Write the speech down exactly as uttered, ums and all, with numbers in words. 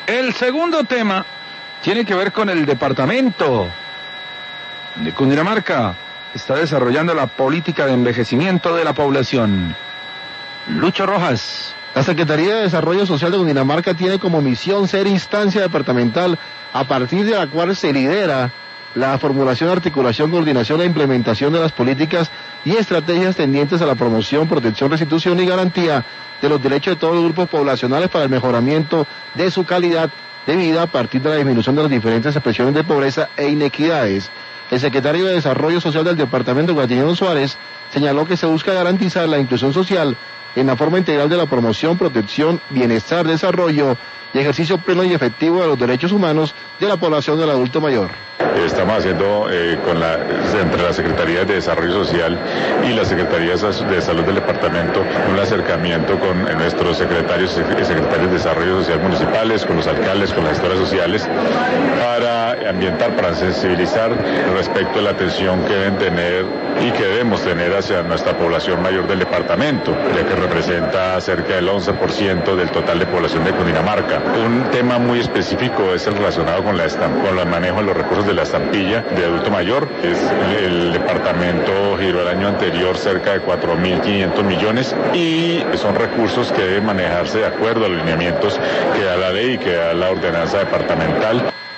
El segundo tema tiene que ver con el departamento de Cundinamarca. Está desarrollando la política de envejecimiento de la población. Lucho Rojas. La Secretaría de Desarrollo Social de Cundinamarca tiene como misión ser instancia departamental a partir de la cual se lidera la formulación, articulación, coordinación e implementación de las políticas y estrategias tendientes a la promoción, protección, restitución y garantía de los derechos de todos los grupos poblacionales para el mejoramiento de su calidad de vida a partir de la disminución de las diferentes expresiones de pobreza e inequidades. El secretario de Desarrollo Social del Departamento, Guatiniano Suárez, señaló que se busca garantizar la inclusión social en la forma integral de la promoción, protección, bienestar, desarrollo y ejercicio pleno y efectivo de los derechos humanos de la población del adulto mayor. Estamos haciendo eh, con la, entre las Secretarías de Desarrollo Social y las Secretarías de Salud del Departamento un acercamiento con nuestros secretarios y secretarios de Desarrollo Social municipales, con los alcaldes, con las gestoras sociales, para ambientar, para sensibilizar respecto a la atención que deben tener y que debemos tener hacia nuestra población mayor del departamento, ya que representa cerca del once por ciento del total de población de Cundinamarca. Un tema muy específico es el relacionado con, la estamp- con el manejo de los recursos de la estampilla de adulto mayor. Es el, el departamento giró el año anterior cerca de cuatro mil quinientos millones y son recursos que deben manejarse de acuerdo a los lineamientos que da la ley y que da la ordenanza departamental.